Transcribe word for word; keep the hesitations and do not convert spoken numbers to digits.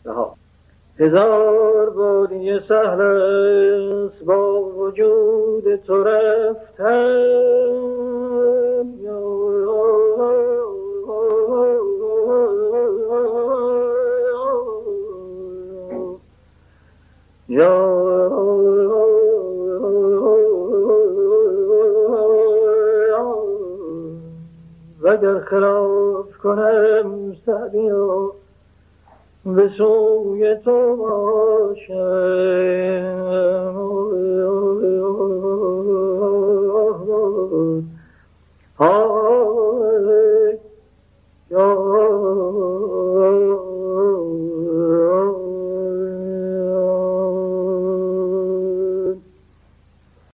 رها. هزار بادیه سهل است با وجود تو رفتن، یا وگر خلاف کنم سعدیا به سوی تو باشم.